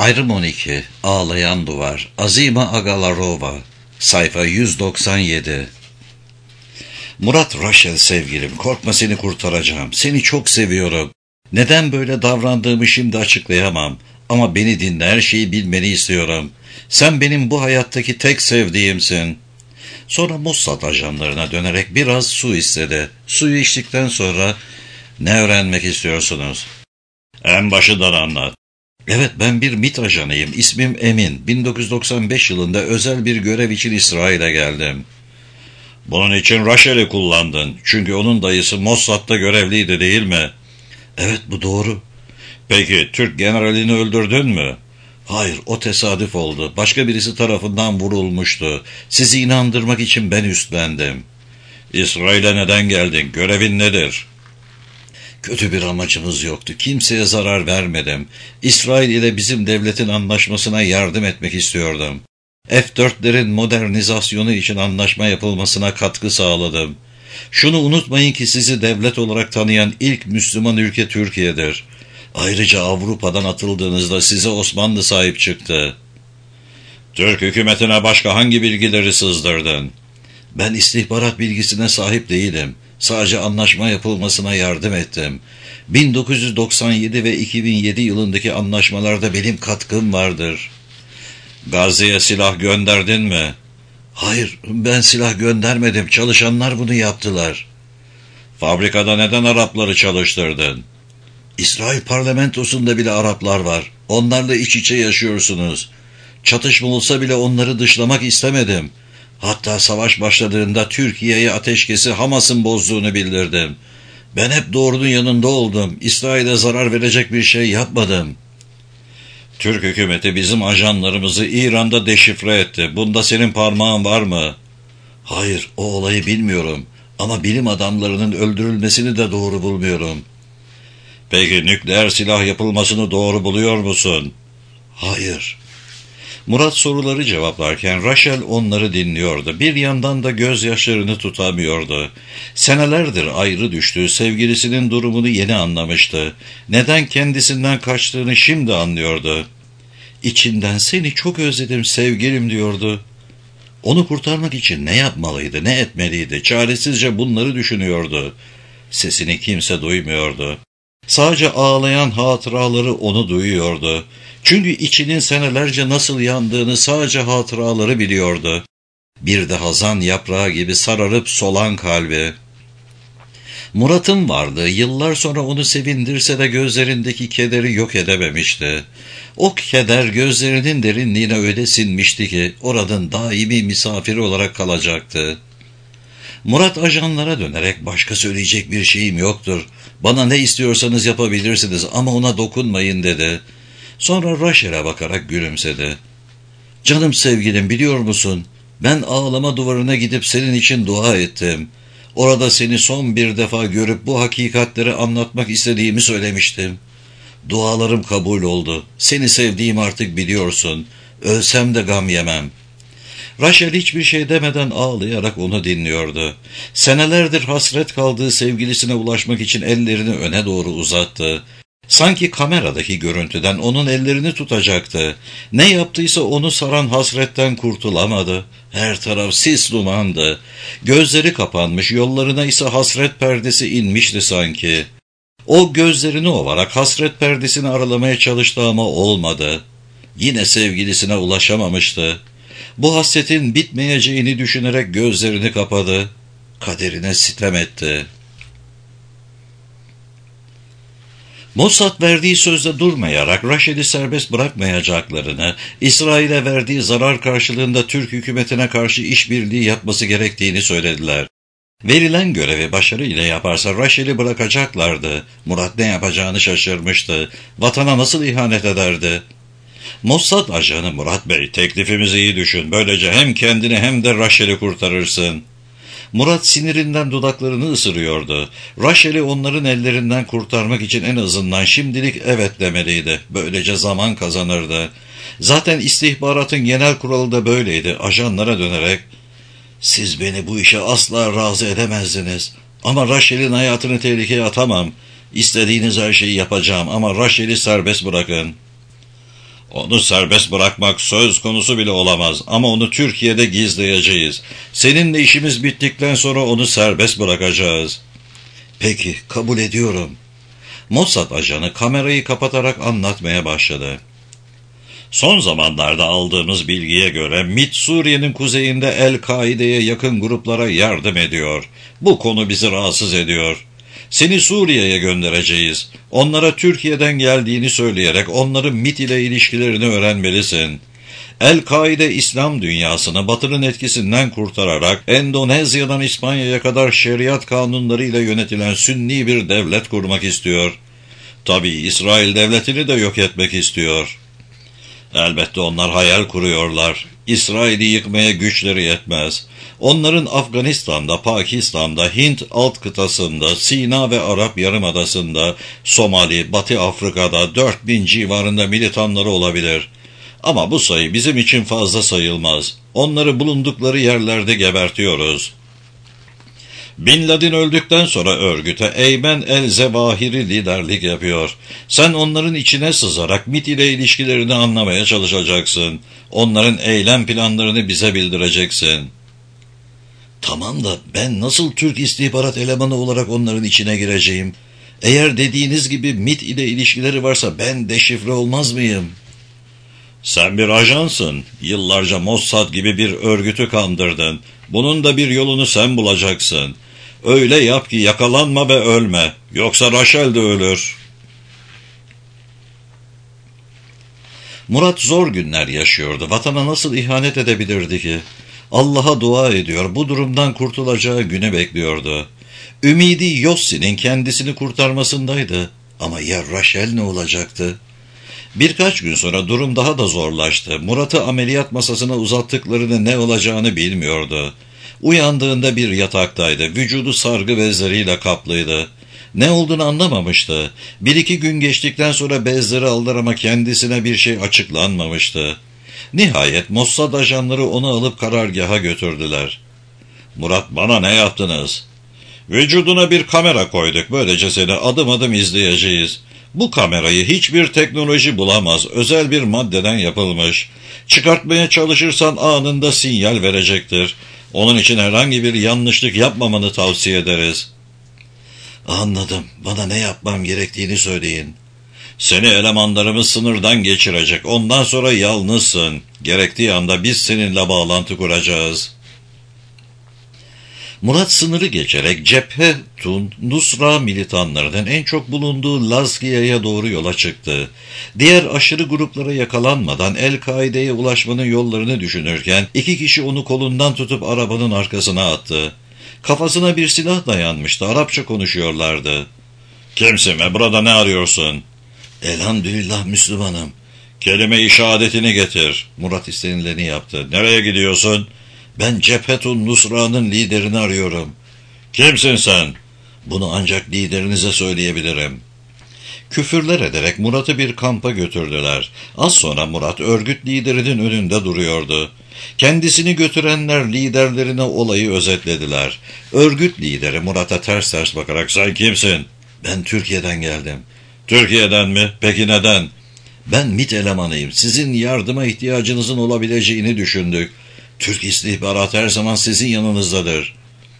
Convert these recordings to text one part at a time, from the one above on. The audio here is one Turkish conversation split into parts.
Ayrım 12. Ağlayan Duvar. Azima Agalarova. Sayfa 197. Murat Rachel sevgilim, korkma, seni kurtaracağım. Seni çok seviyorum. Neden böyle davrandığımı şimdi açıklayamam. Ama beni dinle, her şeyi bilmeni istiyorum. Sen benim bu hayattaki tek sevdiğimsin. Sonra Mossad ajanlarına dönerek biraz su istedi. Suyu içtikten sonra, ne öğrenmek istiyorsunuz? En başından anlat. Evet, ben bir MİT ajanıyım. İsmim Emin. 1995 yılında özel bir görev için İsrail'e geldim. Bunun için Rachel'i kullandın. Çünkü onun dayısı Mossad'da görevliydi, değil mi? Evet, bu doğru. Peki Türk generalini öldürdün mü? Hayır, o tesadüf oldu. Başka birisi tarafından vurulmuştu. Sizi inandırmak için ben üstlendim. İsrail'e neden geldin? Görevin nedir? Kötü bir amacımız yoktu. Kimseye zarar vermedim. İsrail ile bizim devletin anlaşmasına yardım etmek istiyordum. F-4'lerin modernizasyonu için anlaşma yapılmasına katkı sağladım. Şunu unutmayın ki sizi devlet olarak tanıyan ilk Müslüman ülke Türkiye'dir. Ayrıca Avrupa'dan atıldığınızda size Osmanlı sahip çıktı. Türk hükümetine başka hangi bilgileri sızdırdın? Ben istihbarat bilgisine sahip değilim. Sadece anlaşma yapılmasına yardım ettim. 1997 ve 2007 yılındaki anlaşmalarda benim katkım vardır. Gazze'ye silah gönderdin mi? Hayır, ben silah göndermedim. Çalışanlar bunu yaptılar. Fabrikada neden Arapları çalıştırdın? İsrail parlamentosunda bile Araplar var. Onlarla iç içe yaşıyorsunuz. Çatışma olsa bile onları dışlamak istemedim. Hatta savaş başladığında Türkiye'ye ateşkesi Hamas'ın bozduğunu bildirdim. Ben hep doğrunun yanında oldum. İsrail'e zarar verecek bir şey yapmadım. Türk hükümeti bizim ajanlarımızı İran'da deşifre etti. Bunda senin parmağın var mı? Hayır, o olayı bilmiyorum. Ama bilim adamlarının öldürülmesini de doğru bulmuyorum. Peki nükleer silah yapılmasını doğru buluyor musun? Hayır. Murat soruları cevaplarken Rachel onları dinliyordu. Bir yandan da gözyaşlarını tutamıyordu. Senelerdir ayrı düştüğü sevgilisinin durumunu yeni anlamıştı. Neden kendisinden kaçtığını şimdi anlıyordu. İçinden seni çok özledim sevgilim diyordu. Onu kurtarmak için ne yapmalıydı, ne etmeliydi? Çaresizce bunları düşünüyordu. Sesini kimse duymuyordu. Sadece ağlayan hatıraları onu duyuyordu. Çünkü içinin senelerce nasıl yandığını sadece hatıraları biliyordu. Bir de hazan yaprağı gibi sararıp solan kalbi. Murat'ın varlığı yıllar sonra onu sevindirse de gözlerindeki kederi yok edememişti. O keder gözlerinin derinliğine öyle sinmişti ki oradan daimi misafiri olarak kalacaktı. Murat ajanlara dönerek başka söyleyecek bir şeyim yoktur. Bana ne istiyorsanız yapabilirsiniz ama ona dokunmayın dedi. Sonra Rachel'e bakarak gülümsedi. Canım sevgilim, biliyor musun? Ben ağlama duvarına gidip senin için dua ettim. Orada seni son bir defa görüp bu hakikatleri anlatmak istediğimi söylemiştim. Dualarım kabul oldu. Seni sevdiğim artık biliyorsun. Ölsem de gam yemem. Rachel hiçbir şey demeden ağlayarak onu dinliyordu. Senelerdir hasret kaldığı sevgilisine ulaşmak için ellerini öne doğru uzattı. Sanki kameradaki görüntüden onun ellerini tutacaktı. Ne yaptıysa onu saran hasretten kurtulamadı. Her taraf sis dumandı. Gözleri kapanmış, yollarına ise hasret perdesi inmişti sanki. O gözlerini ovarak hasret perdesini aralamaya çalıştı ama olmadı. Yine sevgilisine ulaşamamıştı. Bu hasretin bitmeyeceğini düşünerek gözlerini kapadı. Kaderine sitem etti. Mossad verdiği sözde durmayarak Rachel'i serbest bırakmayacaklarını, İsrail'e verdiği zarar karşılığında Türk hükümetine karşı işbirliği yapması gerektiğini söylediler. Verilen görevi başarıyla yaparsa Rachel'i bırakacaklardı. Murat ne yapacağını şaşırmıştı. Vatana nasıl ihanet ederdi? Mossad ajanı Murat Bey, teklifimizi iyi düşün. Böylece hem kendini hem de Rachel'i kurtarırsın. Murat sinirinden dudaklarını ısırıyordu. Rachel'i onların ellerinden kurtarmak için en azından şimdilik evet demeliydi. Böylece zaman kazanırdı. Zaten istihbaratın genel kuralı da böyleydi. Ajanlara dönerek, siz beni bu işe asla razı edemezdiniz. Ama Rachel'in hayatını tehlikeye atamam. İstediğiniz her şeyi yapacağım ama Rachel'i serbest bırakın. Onu serbest bırakmak söz konusu bile olamaz ama onu Türkiye'de gizleyeceğiz. Seninle işimiz bittikten sonra onu serbest bırakacağız. Peki, kabul ediyorum. Mossad ajanı kamerayı kapatarak anlatmaya başladı. Son zamanlarda aldığımız bilgiye göre MİT Suriye'nin kuzeyinde El-Kaide'ye yakın gruplara yardım ediyor. Bu konu bizi rahatsız ediyor. Seni Suriye'ye göndereceğiz. Onlara Türkiye'den geldiğini söyleyerek onların MİT ile ilişkilerini öğrenmelisin. El-Kaide İslam dünyasını Batı'nın etkisinden kurtararak Endonezya'dan İspanya'ya kadar şeriat kanunlarıyla yönetilen sünni bir devlet kurmak istiyor. Tabii İsrail devletini de yok etmek istiyor. Elbette onlar hayal kuruyorlar. İsrail'i yıkmaya güçleri yetmez. Onların Afganistan'da, Pakistan'da, Hint alt kıtasında, Sina ve Arap Yarımadası'nda, Somali, Batı Afrika'da 4000 civarında militanları olabilir. Ama bu sayı bizim için fazla sayılmaz. Onları bulundukları yerlerde gebertiyoruz. Bin Laden öldükten sonra örgüte Eymen el-Zevahiri liderlik yapıyor. Sen onların içine sızarak MİT ile ilişkilerini anlamaya çalışacaksın. Onların eylem planlarını bize bildireceksin. Tamam da ben nasıl Türk istihbarat elemanı olarak onların içine gireceğim? Eğer dediğiniz gibi MİT ile ilişkileri varsa ben deşifre olmaz mıyım? Sen bir ajansın. Yıllarca Mossad gibi bir örgütü kandırdın. Bunun da bir yolunu sen bulacaksın. Öyle yap ki yakalanma ve ölme. Yoksa Rachel de ölür. Murat zor günler yaşıyordu. Vatana nasıl ihanet edebilirdi ki? Allah'a dua ediyor. Bu durumdan kurtulacağı günü bekliyordu. Ümidi Yossi'nin kendisini kurtarmasındaydı. Ama ya Rachel ne olacaktı? Birkaç gün sonra durum daha da zorlaştı. Murat'ı ameliyat masasına uzattıklarını ne olacağını bilmiyordu. Uyandığında bir yataktaydı. Vücudu sargı bezleriyle kaplıydı. Ne olduğunu anlamamıştı. Bir iki gün geçtikten sonra bezleri aldılar ama kendisine bir şey açıklanmamıştı. Nihayet Mossad ajanları onu alıp karargaha götürdüler. Murat, bana ne yaptınız? Vücuduna bir kamera koyduk. Böylece seni adım adım izleyeceğiz. Bu kamerayı hiçbir teknoloji bulamaz. Özel bir maddeden yapılmış. Çıkartmaya çalışırsan anında sinyal verecektir. Onun için herhangi bir yanlışlık yapmamanı tavsiye ederiz. Anladım. Bana ne yapmam gerektiğini söyleyin. Seni elemanlarımız sınırdan geçirecek. Ondan sonra yalnızsın. Gerektiği anda biz seninle bağlantı kuracağız. Murat sınırı geçerek Cephetun Nusra militanlarının en çok bulunduğu Lazkiye'ye doğru yola çıktı. Diğer aşırı gruplara yakalanmadan El-Kaide'ye ulaşmanın yollarını düşünürken 2 kişi onu kolundan tutup arabanın arkasına attı. Kafasına bir silah dayanmıştı. Arapça konuşuyorlardı. Kimsin ve burada ne arıyorsun? Elhamdülillah Müslümanım. Kelime-i şehadetini getir. Murat istenileni yaptı. Nereye gidiyorsun? Ben Cephetun Nusra'nın liderini arıyorum. Kimsin sen? Bunu ancak liderinize söyleyebilirim. Küfürler ederek Murat'ı bir kampa götürdüler. Az sonra Murat örgüt liderinin önünde duruyordu. Kendisini götürenler liderlerine olayı özetlediler. Örgüt lideri Murat'a ters ters bakarak sen kimsin? Ben Türkiye'den geldim. Türkiye'den mi? Peki neden? Ben MİT elemanıyım. Sizin yardıma ihtiyacınızın olabileceğini düşündük. Türk istihbaratı her zaman sizin yanınızdadır.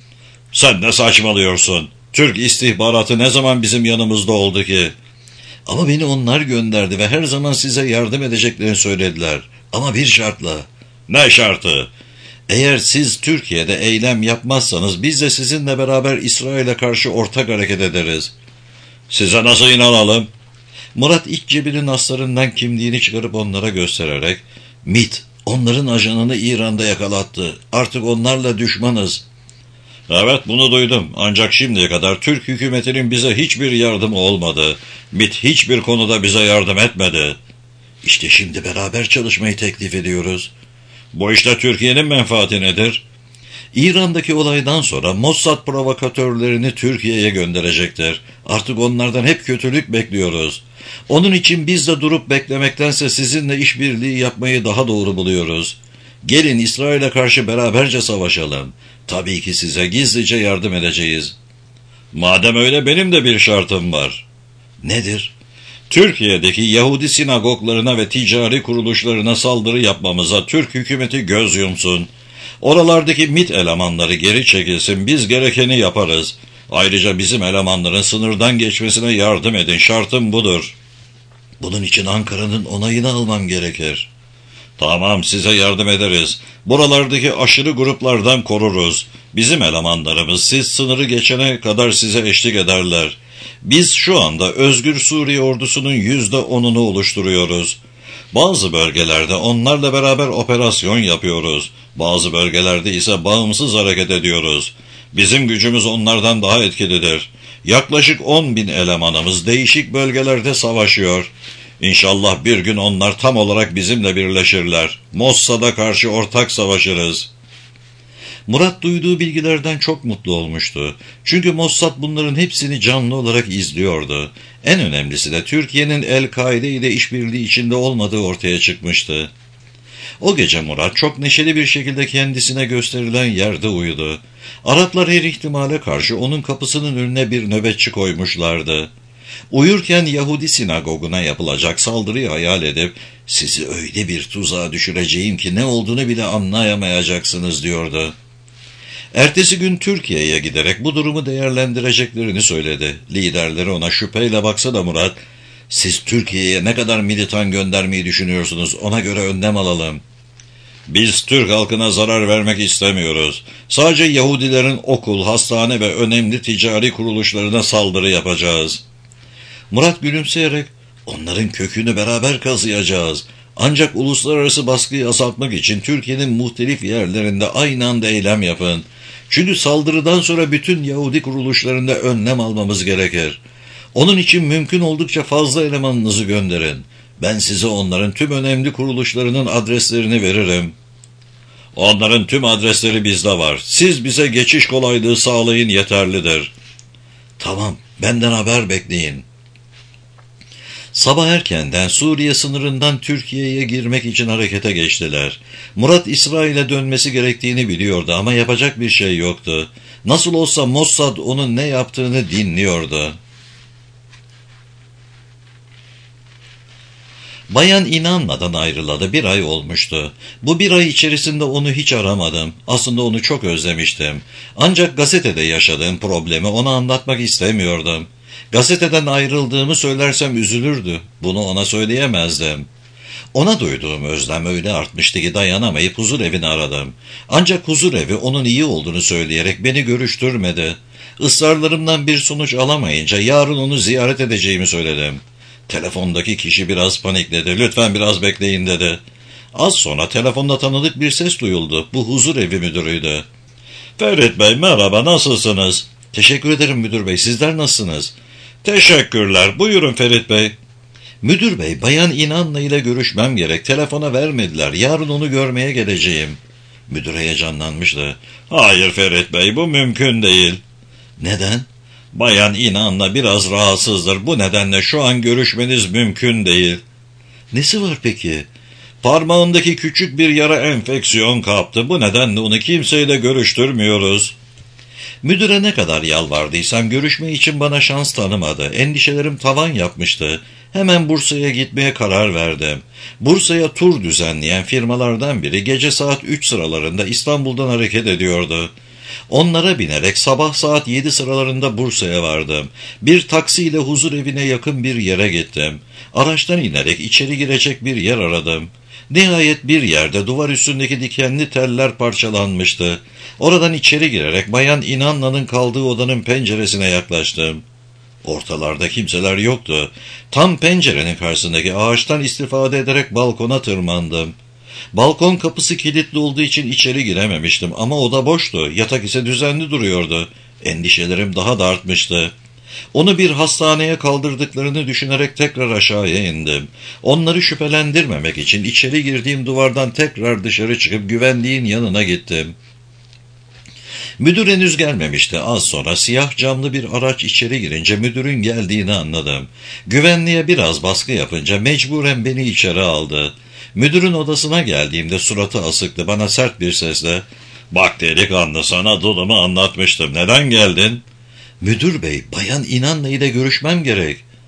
Sen ne saçmalıyorsun? Türk istihbaratı ne zaman bizim yanımızda oldu ki? Ama beni onlar gönderdi ve her zaman size yardım edeceklerini söylediler. Ama bir şartla. Ne şartı? Eğer siz Türkiye'de eylem yapmazsanız biz de sizinle beraber İsrail'e karşı ortak hareket ederiz. Size nasıl inanalım? Murat iç cebinin aslarından kimliğini çıkarıp onlara göstererek MİT onların ajanını İran'da yakalattı. Artık onlarla düşmanız. Evet, bunu duydum. Ancak şimdiye kadar Türk hükümetinin bize hiçbir yardımı olmadı. MİT hiçbir konuda bize yardım etmedi. İşte şimdi beraber çalışmayı teklif ediyoruz. Bu işte Türkiye'nin menfaati nedir? İran'daki olaydan sonra Mossad provokatörlerini Türkiye'ye gönderecektir. Artık onlardan hep kötülük bekliyoruz. Onun için biz de durup beklemektense sizinle işbirliği yapmayı daha doğru buluyoruz. Gelin İsrail'e karşı beraberce savaşalım. Tabii ki size gizlice yardım edeceğiz. Madem öyle benim de bir şartım var. Nedir? Türkiye'deki Yahudi sinagoglarına ve ticari kuruluşlarına saldırı yapmamıza Türk hükümeti göz yumsun. Oralardaki MİT elemanları geri çekilsin, biz gerekeni yaparız. Ayrıca bizim elemanların sınırdan geçmesine yardım edin, şartım budur. Bunun için Ankara'nın onayını almam gerekir. Tamam, size yardım ederiz. Buralardaki aşırı gruplardan koruruz. Bizim elemanlarımız siz sınırı geçene kadar size eşlik ederler. Biz şu anda Özgür Suriye ordusunun %10'unu oluşturuyoruz. Bazı bölgelerde onlarla beraber operasyon yapıyoruz. Bazı bölgelerde ise bağımsız hareket ediyoruz. Bizim gücümüz onlardan daha etkilidir. Yaklaşık 10.000 elemanımız değişik bölgelerde savaşıyor. İnşallah bir gün onlar tam olarak bizimle birleşirler. Mossad'a karşı ortak savaşırız. Murat duyduğu bilgilerden çok mutlu olmuştu. Çünkü Mossad bunların hepsini canlı olarak izliyordu. En önemlisi de Türkiye'nin El-Kaide ile işbirliği içinde olmadığı ortaya çıkmıştı. O gece Murat çok neşeli bir şekilde kendisine gösterilen yerde uyudu. Araplar her ihtimale karşı onun kapısının önüne bir nöbetçi koymuşlardı. Uyurken Yahudi sinagoguna yapılacak saldırıyı hayal edip sizi öyle bir tuzağa düşüreceğim ki ne olduğunu bile anlayamayacaksınız diyordu. Ertesi gün Türkiye'ye giderek bu durumu değerlendireceklerini söyledi. Liderleri ona şüpheyle baksa da Murat, siz Türkiye'ye ne kadar militan göndermeyi düşünüyorsunuz, ona göre önlem alalım. Biz Türk halkına zarar vermek istemiyoruz. Sadece Yahudilerin okul, hastane ve önemli ticari kuruluşlarına saldırı yapacağız. Murat gülümseyerek, onların kökünü beraber kazıyacağız. Ancak uluslararası baskıyı azaltmak için Türkiye'nin muhtelif yerlerinde aynı anda eylem yapın. Çünkü saldırıdan sonra bütün Yahudi kuruluşlarında önlem almamız gerekir. Onun için mümkün oldukça fazla elemanınızı gönderin. Ben size onların tüm önemli kuruluşlarının adreslerini veririm. Onların tüm adresleri bizde var. Siz bize geçiş kolaylığı sağlayın yeterlidir. Tamam, benden haber bekleyin. Sabah erkenden Suriye sınırından Türkiye'ye girmek için harekete geçtiler. Murat İsrail'e dönmesi gerektiğini biliyordu ama yapacak bir şey yoktu. Nasıl olsa Mossad onun ne yaptığını dinliyordu. Bayan inanmadan ayrılalı 1 ay olmuştu. Bu 1 ay içerisinde onu hiç aramadım. Aslında onu çok özlemiştim. Ancak gazetede yaşadığım problemi ona anlatmak istemiyordum. Gazeteden ayrıldığımı söylersem üzülürdü. Bunu ona söyleyemezdim. Ona duyduğum özlem öyle artmıştı ki dayanamayıp huzurevini aradım. Ancak huzurevi onun iyi olduğunu söyleyerek beni görüştürmedi. Israrlarımdan bir sonuç alamayınca yarın onu ziyaret edeceğimi söyledim. Telefondaki kişi biraz panikledi. Lütfen biraz bekleyin dedi. Az sonra telefonda tanıdık bir ses duyuldu. Bu huzurevi müdürüydü. Ferit Bey merhaba, nasılsınız? Teşekkür ederim müdür bey, sizler nasılsınız? Teşekkürler, buyurun Ferit Bey. Müdür bey, Bayan İnan'la ile görüşmem gerek, telefona vermediler, yarın onu görmeye geleceğim. Müdür heyecanlanmıştı. Hayır Ferit Bey, bu mümkün değil. Neden? Bayan İnan'la biraz rahatsızdır, bu nedenle şu an görüşmeniz mümkün değil. Nesi var peki? Parmağındaki küçük bir yara enfeksiyon kaptı, bu nedenle onu kimseyle görüştürmüyoruz. Müdüre ne kadar yalvardıysam görüşme için bana şans tanımadı. Endişelerim tavan yapmıştı. Hemen Bursa'ya gitmeye karar verdim. Bursa'ya tur düzenleyen firmalardan biri gece saat 3 sıralarında İstanbul'dan hareket ediyordu. Onlara binerek sabah saat 7 sıralarında Bursa'ya vardım. Bir taksiyle huzurevine yakın bir yere gittim. Araçtan inerek içeri girecek bir yer aradım. Nihayet bir yerde duvar üstündeki dikenli teller parçalanmıştı. Oradan içeri girerek Bayan İnan'la'nın kaldığı odanın penceresine yaklaştım. Ortalarda kimseler yoktu. Tam pencerenin karşısındaki ağaçtan istifade ederek balkona tırmandım. Balkon kapısı kilitli olduğu için içeri girememiştim ama oda boştu. Yatak ise düzenli duruyordu. Endişelerim daha da artmıştı. Onu bir hastaneye kaldırdıklarını düşünerek tekrar aşağıya indim. Onları şüphelendirmemek için içeri girdiğim duvardan tekrar dışarı çıkıp güvenliğin yanına gittim. Müdür henüz gelmemişti. Az sonra siyah camlı bir araç içeri girince müdürün geldiğini anladım. Güvenliğe biraz baskı yapınca mecburen beni içeri aldı. Müdürün odasına geldiğimde suratı asıktı. Bana sert bir sesle, "Bak delikanlı, sana durumu anlatmıştım. Neden geldin?" "Müdür bey, Bayan İnan'la ile görüşmem gerek."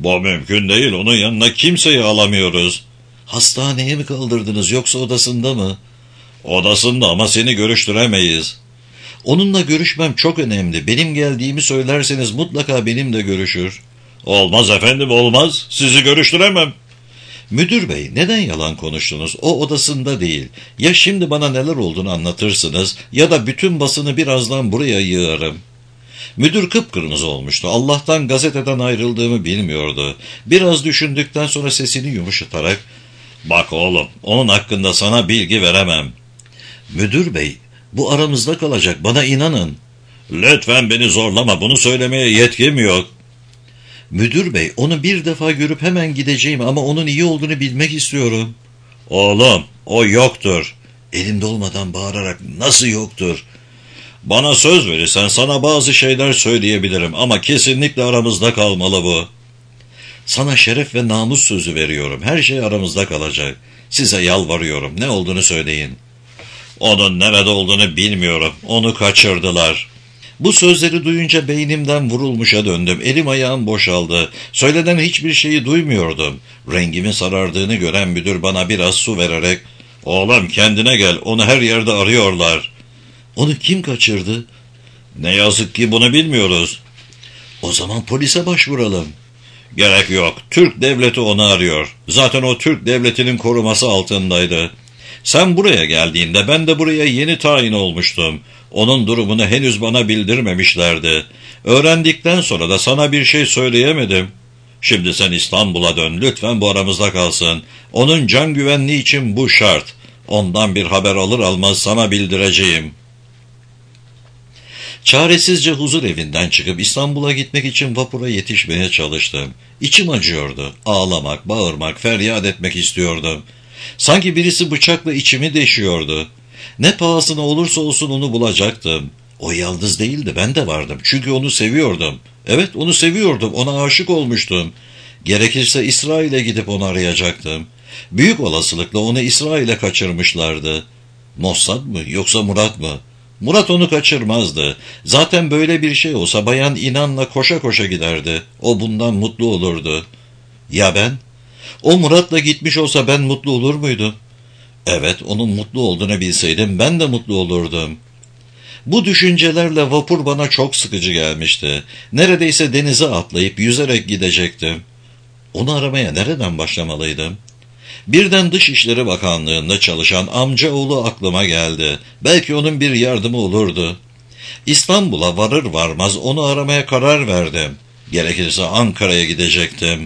Bu mümkün değil, onun yanına kimseyi alamıyoruz. Hastaneye mi kaldırdınız yoksa odasında mı? Odasında ama seni görüştüremeyiz. Onunla görüşmem çok önemli. Benim geldiğimi söylerseniz mutlaka benimle görüşür. Olmaz efendim, olmaz. Sizi görüştüremem. Müdür bey, neden yalan konuştunuz? O odasında değil. Ya şimdi bana neler olduğunu anlatırsınız ya da bütün basını birazdan buraya yığarım. Müdür kıpkırmızı olmuştu. Allah'tan gazeteden ayrıldığımı bilmiyordu. Biraz düşündükten sonra sesini yumuşatarak, "Bak oğlum, onun hakkında sana bilgi veremem." "Müdür bey, bu aramızda kalacak, bana inanın." "Lütfen beni zorlama, bunu söylemeye yetkim yok." "Müdür bey, onu bir defa görüp hemen gideceğim ama onun iyi olduğunu bilmek istiyorum." "Oğlum, o yoktur." Elimde olmadan bağırarak, "Nasıl yoktur?" "Bana söz verirsen sana bazı şeyler söyleyebilirim ama kesinlikle aramızda kalmalı bu." "Sana şeref ve namus sözü veriyorum. Her şey aramızda kalacak. Size yalvarıyorum. Ne olduğunu söyleyin." "Onun nerede olduğunu bilmiyorum. Onu kaçırdılar." Bu sözleri duyunca beynimden vurulmuşa döndüm. Elim ayağım boşaldı. Söylenen hiçbir şeyi duymuyordum. Rengimin sarardığını gören müdür bana biraz su vererek, "Oğlum kendine gel. Onu her yerde arıyorlar." "Onu kim kaçırdı?" "Ne yazık ki bunu bilmiyoruz." "O zaman polise başvuralım." "Gerek yok. Türk devleti onu arıyor. Zaten o Türk devletinin koruması altındaydı. Sen buraya geldiğinde ben de buraya yeni tayin olmuştum. Onun durumunu henüz bana bildirmemişlerdi. Öğrendikten sonra da sana bir şey söyleyemedim. Şimdi sen İstanbul'a dön. Lütfen bu aramızda kalsın. Onun can güvenliği için bu şart. Ondan bir haber alır almaz sana bildireceğim." Çaresizce huzur evinden çıkıp İstanbul'a gitmek için vapura yetişmeye çalıştım. İçim acıyordu. Ağlamak, bağırmak, feryat etmek istiyordum. Sanki birisi bıçakla içimi deşiyordu. Ne pahasına olursa olsun onu bulacaktım. O yalnız değildi, ben de vardım. Çünkü onu seviyordum. Evet, onu seviyordum, ona aşık olmuştum. Gerekirse İsrail'e gidip onu arayacaktım. Büyük olasılıkla onu İsrail'e kaçırmışlardı. Mossad mı yoksa Murat mı? Murat onu kaçırmazdı. Zaten böyle bir şey olsa Bayan İnan'la koşa koşa giderdi. O bundan mutlu olurdu. Ya ben? O Murat'la gitmiş olsa ben mutlu olur muydum? Evet, onun mutlu olduğunu bilseydim ben de mutlu olurdum. Bu düşüncelerle vapur bana çok sıkıcı gelmişti. Neredeyse denize atlayıp yüzerek gidecektim. Onu aramaya nereden başlamalıydım? Birden Dışişleri Bakanlığı'nda çalışan amcaoğlu aklıma geldi. Belki onun bir yardımı olurdu. İstanbul'a varır varmaz onu aramaya karar verdim. Gerekirse Ankara'ya gidecektim.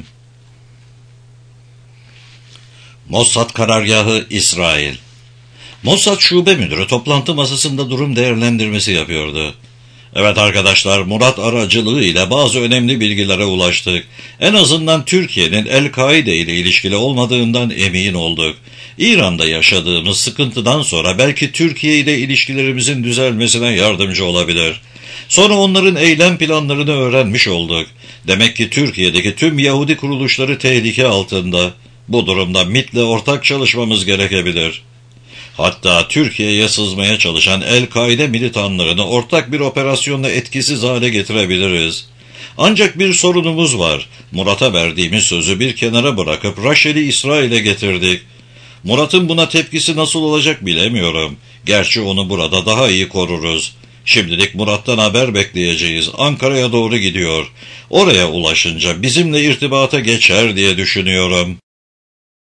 Mossad karargahı İsrail. Mossad şube müdürü toplantı masasında durum değerlendirmesi yapıyordu. "Evet arkadaşlar, Murat aracılığıyla bazı önemli bilgilere ulaştık. En azından Türkiye'nin El-Kaide ile ilişkili olmadığından emin olduk. İran'da yaşadığımız sıkıntıdan sonra belki Türkiye ile ilişkilerimizin düzelmesine yardımcı olabilir. Sonra onların eylem planlarını öğrenmiş olduk. Demek ki Türkiye'deki tüm Yahudi kuruluşları tehlike altında. Bu durumda MİT'le ortak çalışmamız gerekebilir. Hatta Türkiye'ye sızmaya çalışan El-Kaide militanlarını ortak bir operasyonla etkisiz hale getirebiliriz. Ancak bir sorunumuz var. Murat'a verdiğimiz sözü bir kenara bırakıp Raşel'i İsrail'e getirdik. Murat'ın buna tepkisi nasıl olacak bilemiyorum. Gerçi onu burada daha iyi koruruz. Şimdilik Murat'tan haber bekleyeceğiz. Ankara'ya doğru gidiyor. Oraya ulaşınca bizimle irtibata geçer diye düşünüyorum.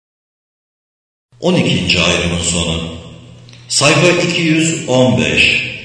12. ayrımın sonu. Sayfa 215.